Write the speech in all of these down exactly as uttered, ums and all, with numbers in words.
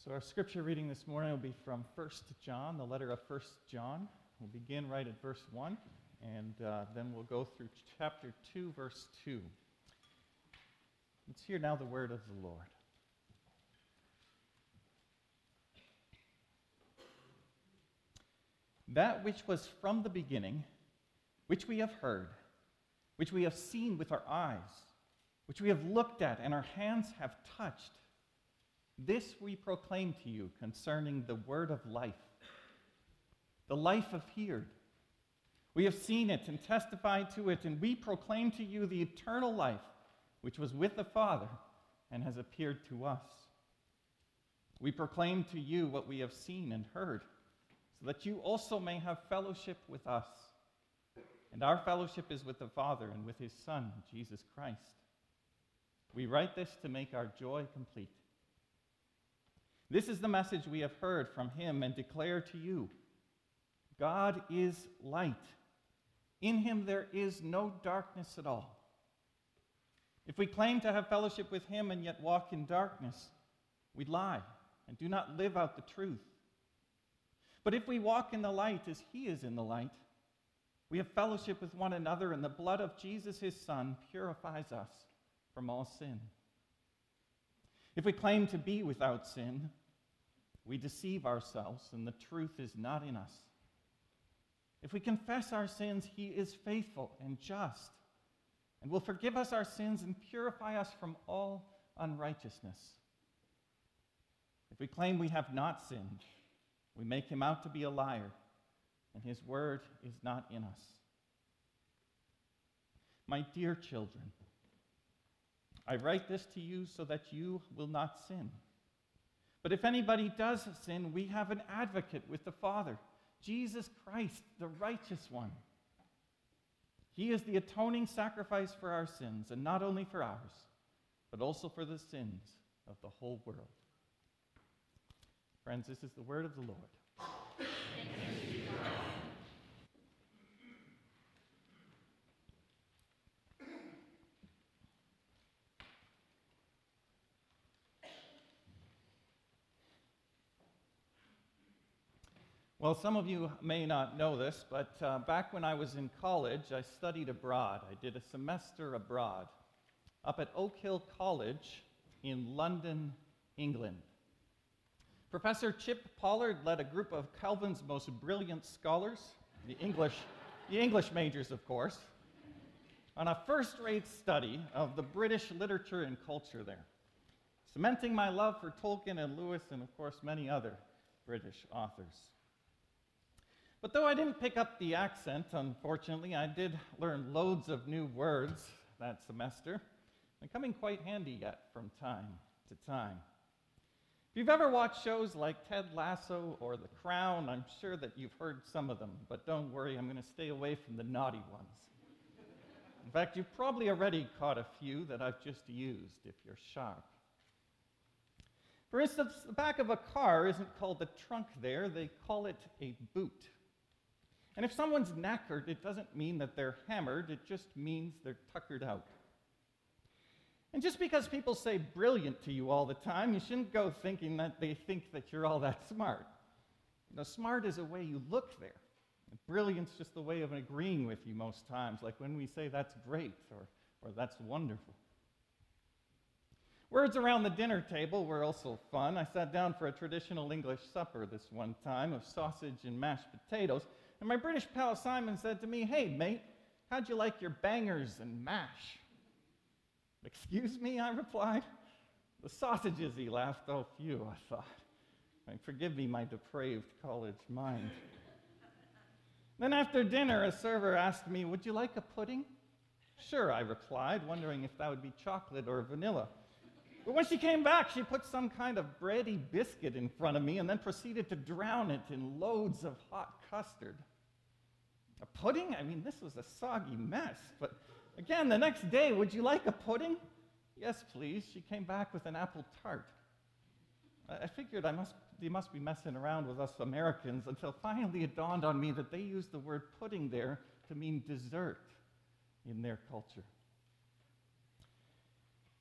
So our scripture reading this morning will be from First John, the letter of First John. We'll begin right at verse one, and uh, then we'll go through chapter two, verse two. Let's hear now the word of the Lord. That which was from the beginning, which we have heard, which we have seen with our eyes, which we have looked at and our hands have touched, this we proclaim to you concerning the word of life. The life appeared. We have seen it and testified to it, and we proclaim to you the eternal life which was with the Father and has appeared to us. We proclaim to you what we have seen and heard, so that you also may have fellowship with us. And our fellowship is with the Father and with his Son, Jesus Christ. We write this to make our joy complete. This is the message we have heard from him and declare to you. God is light. In him there is no darkness at all. If we claim to have fellowship with him and yet walk in darkness, we lie and do not live out the truth. But if we walk in the light as he is in the light, we have fellowship with one another, and the blood of Jesus his Son purifies us from all sin. If we claim to be without sin, we deceive ourselves, and the truth is not in us. If we confess our sins, he is faithful and just, and will forgive us our sins and purify us from all unrighteousness. If we claim we have not sinned, we make him out to be a liar, and his word is not in us. My dear children, I write this to you so that you will not sin. But if anybody does sin, we have an advocate with the Father, Jesus Christ, the righteous one. He is the atoning sacrifice for our sins, and not only for ours, but also for the sins of the whole world. Friends, this is the word of the Lord. Well, some of you may not know this, but uh, back when I was in college, I studied abroad. I did a semester abroad up at Oak Hill College in London, England. Professor Chip Pollard led a group of Calvin's most brilliant scholars, the English, the English majors, of course, on a first-rate study of the British literature and culture there, cementing my love for Tolkien and Lewis and, of course, many other British authors. But though I didn't pick up the accent, unfortunately, I did learn loads of new words that semester, and coming quite handy yet from time to time. If you've ever watched shows like Ted Lasso or The Crown, I'm sure that you've heard some of them, but don't worry, I'm going to stay away from the naughty ones. In fact, you've probably already caught a few that I've just used, if you're sharp. For instance, the back of a car isn't called the trunk there, they call it a boot. And if someone's knackered, it doesn't mean that they're hammered, it just means they're tuckered out. And just because people say brilliant to you all the time, you shouldn't go thinking that they think that you're all that smart. You know, smart is a way you look there. And brilliant's just the way of agreeing with you most times, like when we say that's great or, or that's wonderful. Words around the dinner table were also fun. I sat down for a traditional English supper this one time of sausage and mashed potatoes, and my British pal Simon said to me, "Hey, mate, how'd you like your bangers and mash?" "Excuse me," I replied. "The sausages," he laughed. "Oh, phew," I thought. Forgive me, my depraved college mind. Then after dinner, a server asked me, "Would you like a pudding?" "Sure," I replied, wondering if that would be chocolate or vanilla. But when she came back, she put some kind of bready biscuit in front of me and then proceeded to drown it in loads of hot custard. A pudding? I mean, this was a soggy mess. But again, the next day, "Would you like a pudding?" "Yes, please." She came back with an apple tart. I figured I must, they must be messing around with us Americans until finally it dawned on me that they use the word pudding there to mean dessert in their culture.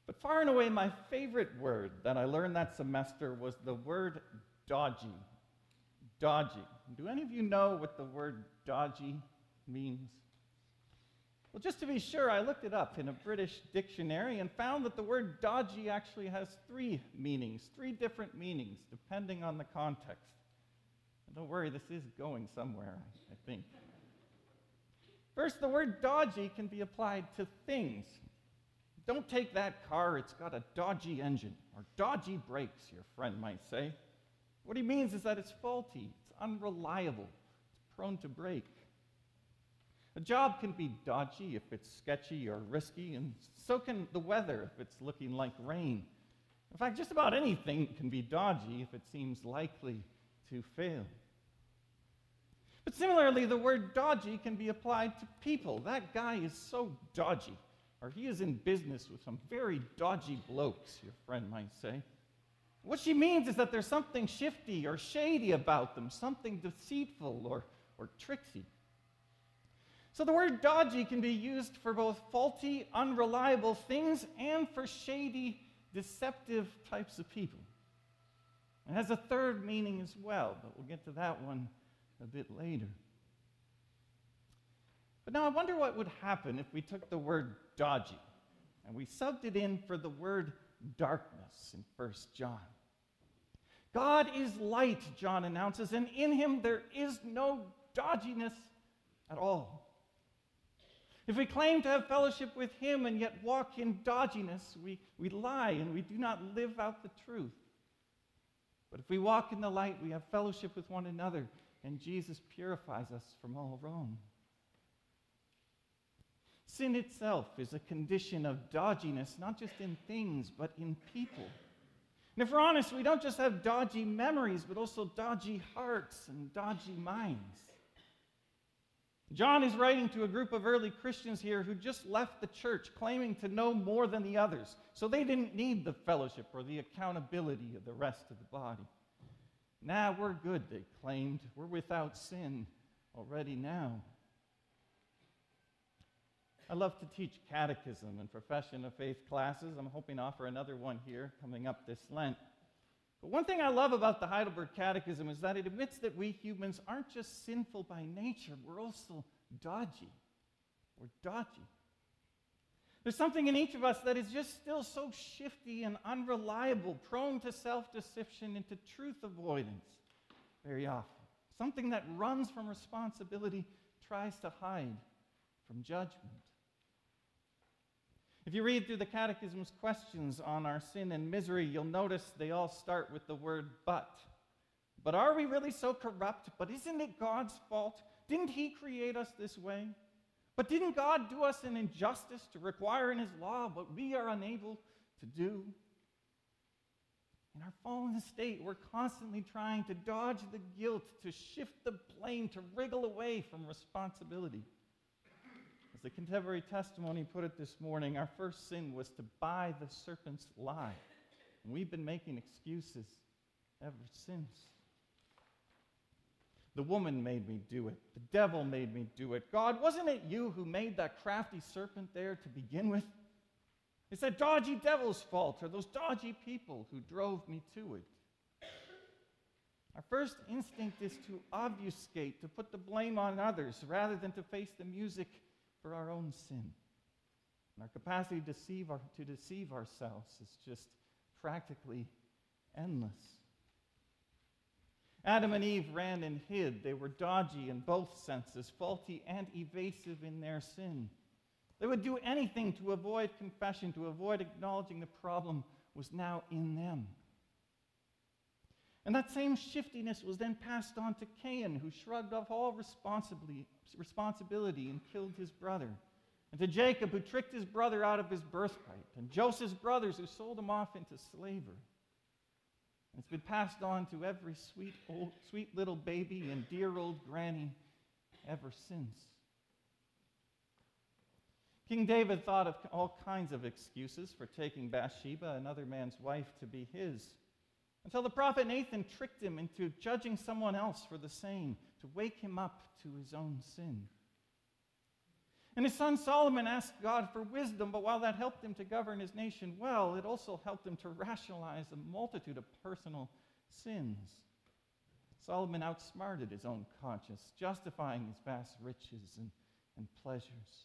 But far and away, my favorite word that I learned that semester was the word dodgy. Dodgy. Do any of you know what the word dodgy means? Well, just to be sure, I looked it up in a British dictionary and found that the word dodgy actually has three meanings, three different meanings, depending on the context. And don't worry, this is going somewhere, I think. First, the word dodgy can be applied to things. Don't take that car, it's got a dodgy engine, or dodgy brakes, your friend might say. What he means is that it's faulty, it's unreliable, it's prone to break. A job can be dodgy if it's sketchy or risky, and so can the weather if it's looking like rain. In fact, just about anything can be dodgy if it seems likely to fail. But similarly, the word dodgy can be applied to people. That guy is so dodgy, or he is in business with some very dodgy blokes, your friend might say. What she means is that there's something shifty or shady about them, something deceitful or, or tricksy. So the word dodgy can be used for both faulty, unreliable things and for shady, deceptive types of people. It has a third meaning as well, but we'll get to that one a bit later. But now I wonder what would happen if we took the word dodgy and we subbed it in for the word darkness in First John. God is light, John announces, and in him there is no dodginess at all. If we claim to have fellowship with him and yet walk in dodginess, we, we lie and we do not live out the truth. But if we walk in the light, we have fellowship with one another, and Jesus purifies us from all wrong. Sin itself is a condition of dodginess, not just in things, but in people. And if we're honest, we don't just have dodgy memories, but also dodgy hearts and dodgy minds. John is writing to a group of early Christians here who just left the church, claiming to know more than the others, so they didn't need the fellowship or the accountability of the rest of the body. Nah, we're good, they claimed. We're without sin already now. I love to teach catechism and profession of faith classes. I'm hoping to offer another one here coming up this Lent. But one thing I love about the Heidelberg Catechism is that it admits that we humans aren't just sinful by nature, we're also dodgy. We're dodgy. There's something in each of us that is just still so shifty and unreliable, prone to self-deception and to truth avoidance very often. Something that runs from responsibility, tries to hide from judgment. If you read through the Catechism's questions on our sin and misery, you'll notice they all start with the word but. But are we really so corrupt? But isn't it God's fault? Didn't he create us this way? But didn't God do us an injustice to require in his law what we are unable to do? In our fallen state, we're constantly trying to dodge the guilt, to shift the blame, to wriggle away from responsibility. As the contemporary testimony put it this morning, our first sin was to buy the serpent's lie. And we've been making excuses ever since. The woman made me do it. The devil made me do it. God, wasn't it you who made that crafty serpent there to begin with? It's that dodgy devil's fault, or those dodgy people who drove me to it. Our first instinct is to obfuscate, to put the blame on others, rather than to face the music for our own sin. And our capacity to deceive, our, to deceive ourselves is just practically endless. Adam and Eve ran and hid. They were dodgy in both senses, faulty and evasive in their sin. They would do anything to avoid confession, to avoid acknowledging the problem was now in them. And that same shiftiness was then passed on to Cain, who shrugged off all responsibility and killed his brother. And to Jacob, who tricked his brother out of his birthright. And Joseph's brothers, who sold him off into slavery. And it's been passed on to every sweet, old, sweet little baby and dear old granny ever since. King David thought of all kinds of excuses for taking Bathsheba, another man's wife, to be his, until the prophet Nathan tricked him into judging someone else for the same, to wake him up to his own sin. And his son Solomon asked God for wisdom, but while that helped him to govern his nation well, it also helped him to rationalize a multitude of personal sins. Solomon outsmarted his own conscience, justifying his vast riches and, and pleasures.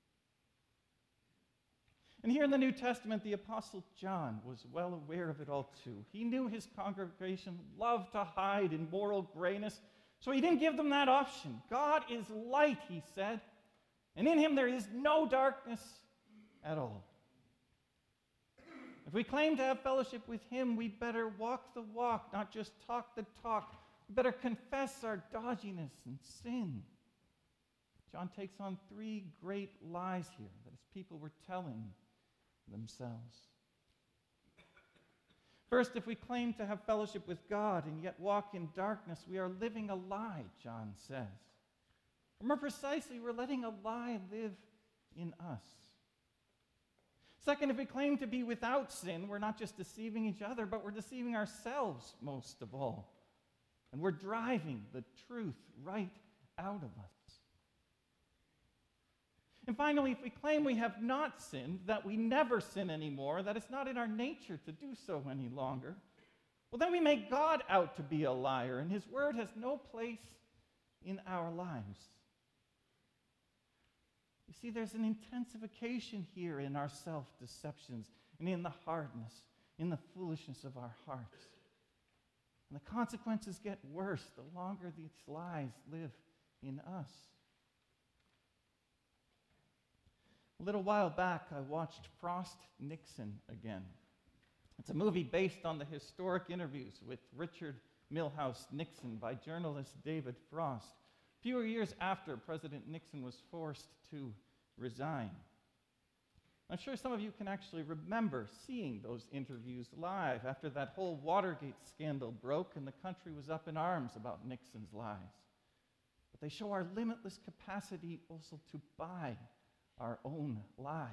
And here in the New Testament, the Apostle John was well aware of it all too. He knew his congregation loved to hide in moral grayness, so he didn't give them that option. God is light, he said, and in him there is no darkness at all. If we claim to have fellowship with him, we better walk the walk, not just talk the talk. We better confess our dodginess and sin. John takes on three great lies here that his people were telling themselves. First, if we claim to have fellowship with God and yet walk in darkness, we are living a lie, John says. Or more precisely, we're letting a lie live in us. Second, if we claim to be without sin, we're not just deceiving each other, but we're deceiving ourselves most of all. And we're driving the truth right out of us. And finally, if we claim we have not sinned, that we never sin anymore, that it's not in our nature to do so any longer, well, then we make God out to be a liar, and his word has no place in our lives. You see, there's an intensification here in our self-deceptions and in the hardness, in the foolishness of our hearts. And the consequences get worse the longer these lies live in us. A little while back, I watched Frost Nixon again. It's a movie based on the historic interviews with Richard Milhous Nixon by journalist David Frost, a few years after President Nixon was forced to resign. I'm sure some of you can actually remember seeing those interviews live after that whole Watergate scandal broke and the country was up in arms about Nixon's lies. But they show our limitless capacity also to buy our own lies.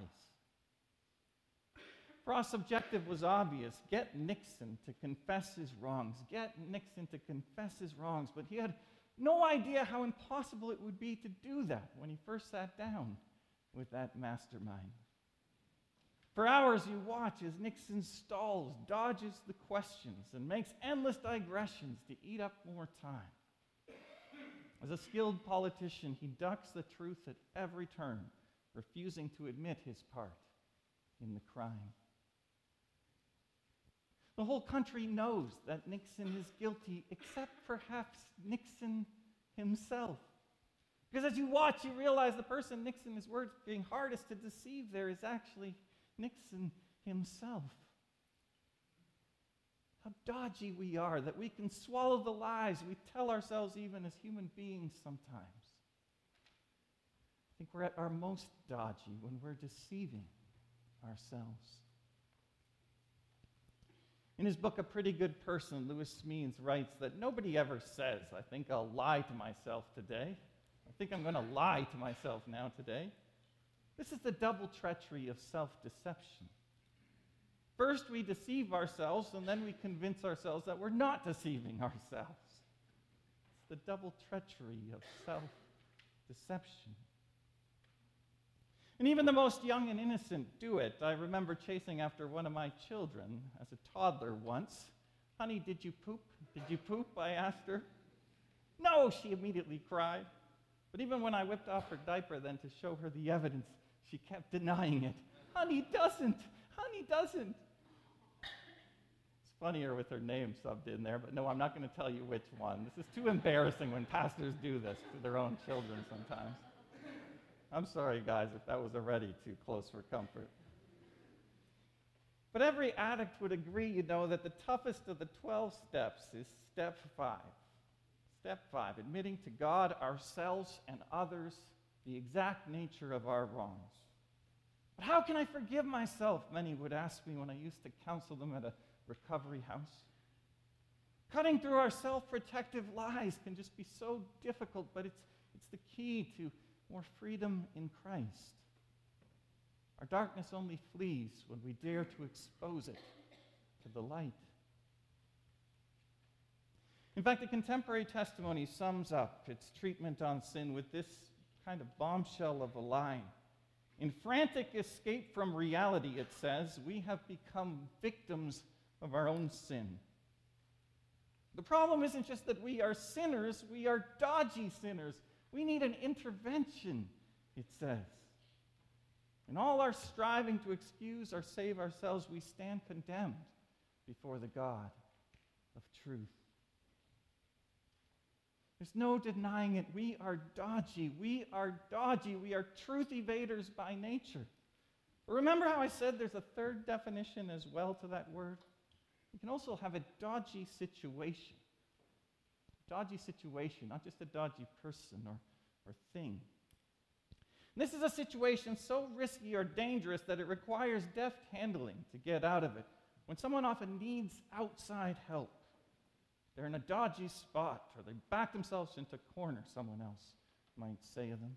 Frost's objective was obvious: get Nixon to confess his wrongs, get Nixon to confess his wrongs, but he had no idea how impossible it would be to do that when he first sat down with that mastermind. For hours you watch as Nixon stalls, dodges the questions, and makes endless digressions to eat up more time. As a skilled politician, he ducks the truth at every turn, refusing to admit his part in the crime. The whole country knows that Nixon is guilty, except perhaps Nixon himself. Because as you watch, you realize the person Nixon is working hardest to deceive there is actually Nixon himself. How dodgy we are that we can swallow the lies we tell ourselves even as human beings sometimes. I think we're at our most dodgy when we're deceiving ourselves. In his book, A Pretty Good Person, Lewis Smeans writes that nobody ever says, I think I'll lie to myself today. I think I'm going to lie to myself now today. This is the double treachery of self-deception. First, we deceive ourselves, and then we convince ourselves that we're not deceiving ourselves. It's the double treachery of self-deception. And even the most young and innocent do it. I remember chasing after one of my children as a toddler once. Honey, did you poop? Did you poop? I asked her. No, she immediately cried. But even when I whipped off her diaper then to show her the evidence, she kept denying it. Honey doesn't. Honey doesn't. It's funnier with her name subbed in there, but no, I'm not going to tell you which one. This is too embarrassing when pastors do this to their own children sometimes. I'm sorry, guys, if that was already too close for comfort. But every addict would agree, you know, that the toughest of the twelve steps is step five. Step five, admitting to God, ourselves, and others the exact nature of our wrongs. But how can I forgive myself? Many would ask me when I used to counsel them at a recovery house. Cutting through our self-protective lies can just be so difficult, but it's, it's the key to more freedom in Christ. Our darkness only flees when we dare to expose it to the light. In fact, the contemporary testimony sums up its treatment on sin with this kind of bombshell of a line. In frantic escape from reality, it says, we have become victims of our own sin. The problem isn't just that we are sinners, we are dodgy sinners. We need an intervention, it says. In all our striving to excuse or save ourselves, we stand condemned before the God of truth. There's no denying it. We are dodgy. We are dodgy. We are truth evaders by nature. But remember how I said there's a third definition as well to that word? You can also have a dodgy situation. Dodgy situation, not just a dodgy person or, or thing. And this is a situation so risky or dangerous that it requires deft handling to get out of it. When someone often needs outside help, they're in a dodgy spot, or they back themselves into a corner, someone else might say of them.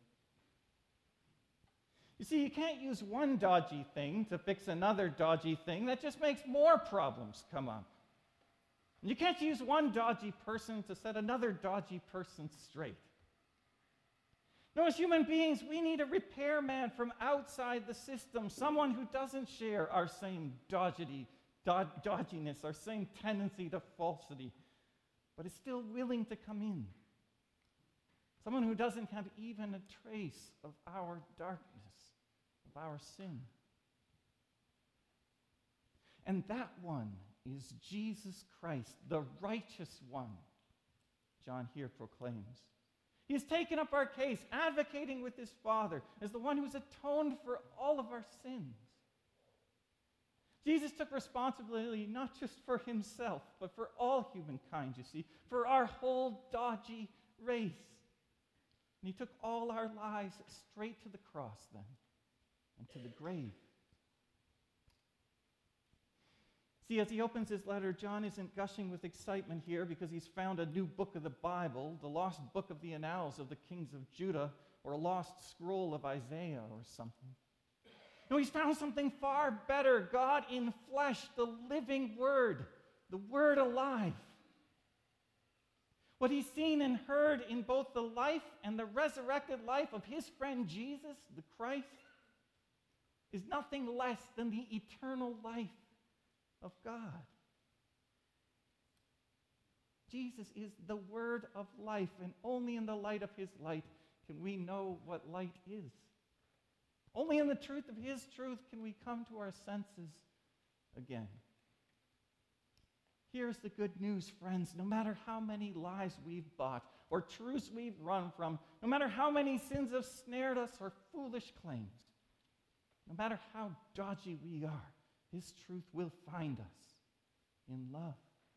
You see, you can't use one dodgy thing to fix another dodgy thing. That just makes more problems come up. And you can't use one dodgy person to set another dodgy person straight. No, as human beings, we need a repairman from outside the system, someone who doesn't share our same dodgy, dod- dodginess, our same tendency to falsity, but is still willing to come in. Someone who doesn't have even a trace of our darkness, of our sin. And that one is Jesus Christ, the righteous one, John here proclaims. He has taken up our case, advocating with his Father as the one who has atoned for all of our sins. Jesus took responsibility not just for himself, but for all humankind, you see, for our whole dodgy race. And he took all our lives straight to the cross then, and to the grave. See, as he opens his letter, John isn't gushing with excitement here because he's found a new book of the Bible, the lost book of the annals of the kings of Judah, or a lost scroll of Isaiah or something. No, he's found something far better, God in flesh, the living Word, the Word alive. What he's seen and heard in both the life and the resurrected life of his friend Jesus, the Christ, is nothing less than the eternal life of God. Jesus is the Word of life, and only in the light of his light can we know what light is. Only in the truth of his truth can we come to our senses again. Here's the good news, friends. No matter how many lies we've bought or truths we've run from, no matter how many sins have snared us or foolish claims, no matter how dodgy we are, his truth will find us in love.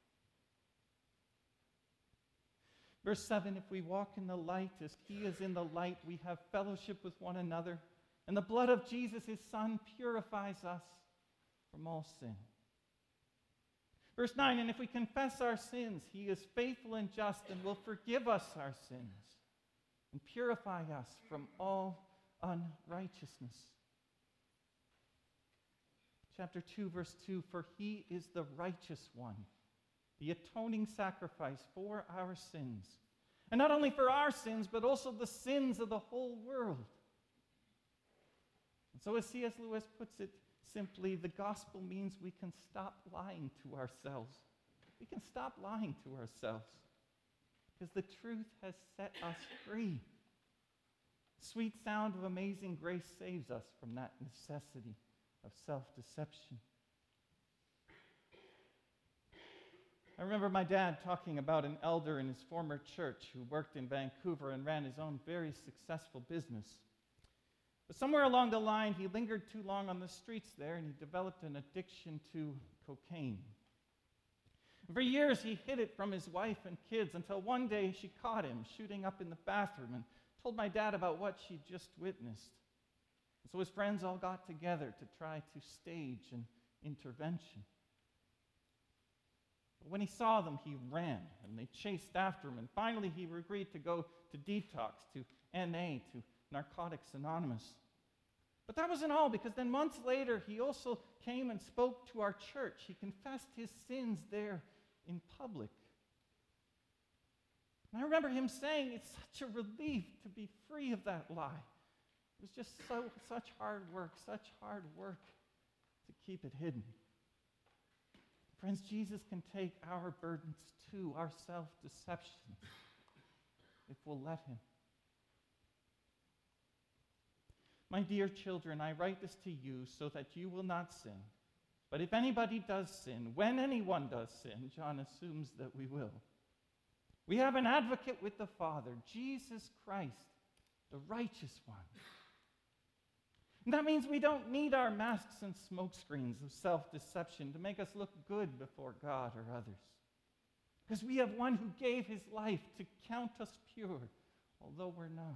Verse seven, if we walk in the light as he is in the light, we have fellowship with one another, and the blood of Jesus, his Son, purifies us from all sin. Verse nine, and if we confess our sins, he is faithful and just and will forgive us our sins and purify us from all unrighteousness. Chapter two, verse two, for he is the righteous one, the atoning sacrifice for our sins. And not only for our sins, but also the sins of the whole world. And so as C S Lewis puts it simply, the gospel means we can stop lying to ourselves. We can stop lying to ourselves because the truth has set us free. Sweet sound of amazing grace saves us from that necessity of self-deception. I remember my dad talking about an elder in his former church who worked in Vancouver and ran his own very successful business. But somewhere along the line, he lingered too long on the streets there, and he developed an addiction to cocaine. And for years, he hid it from his wife and kids until one day she caught him shooting up in the bathroom and told my dad about what she'd just witnessed. And so his friends all got together to try to stage an intervention. But when he saw them, he ran, and they chased after him. And finally, he agreed to go to detox, to N A, to Narcotics Anonymous. But that wasn't all, because then months later, he also came and spoke to our church. He confessed his sins there in public. And I remember him saying, it's such a relief to be free of that lie. It was just so such hard work, such hard work to keep it hidden. Friends, Jesus can take our burdens too, our self-deception, if we'll let him. My dear children, I write this to you so that you will not sin. But if anybody does sin, when anyone does sin, John assumes that we will. We have an advocate with the Father, Jesus Christ, the righteous one. And that means we don't need our masks and smokescreens of self-deception to make us look good before God or others. Because we have one who gave his life to count us pure, although we're not.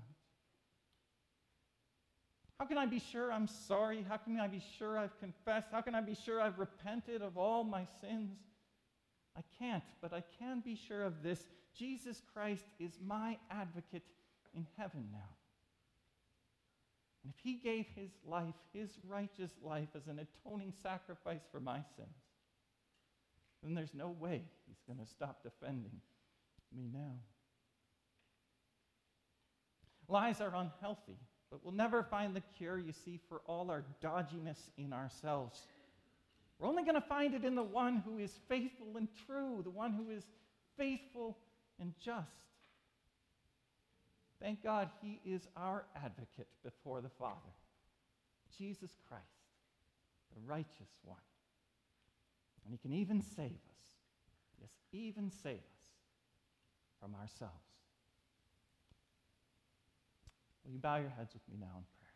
How can I be sure I'm sorry? How can I be sure I've confessed? How can I be sure I've repented of all my sins? I can't, but I can be sure of this. Jesus Christ is my advocate in heaven now. And if he gave his life, his righteous life, as an atoning sacrifice for my sins, then there's no way he's going to stop defending me now. Lies are unhealthy, but we'll never find the cure, you see, for all our dodginess in ourselves. We're only going to find it in the one who is faithful and true, the one who is faithful and just. Thank God he is our advocate before the Father, Jesus Christ, the righteous one. And he can even save us, yes, even save us from ourselves. Will you bow your heads with me now in prayer?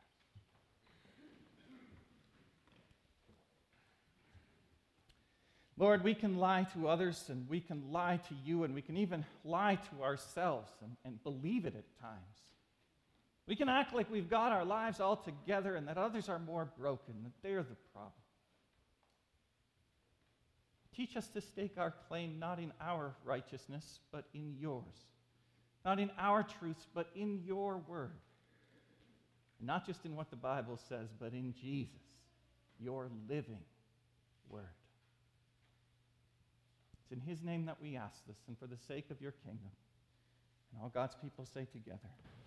Lord, we can lie to others, and we can lie to you, and we can even lie to ourselves and, and believe it at times. We can act like we've got our lives all together and that others are more broken, that they're the problem. Teach us to stake our claim not in our righteousness, but in yours. Not in our truths, but in your word. And not just in what the Bible says, but in Jesus, your living word. It's in his name that we ask this, and for the sake of your kingdom. And all God's people say together,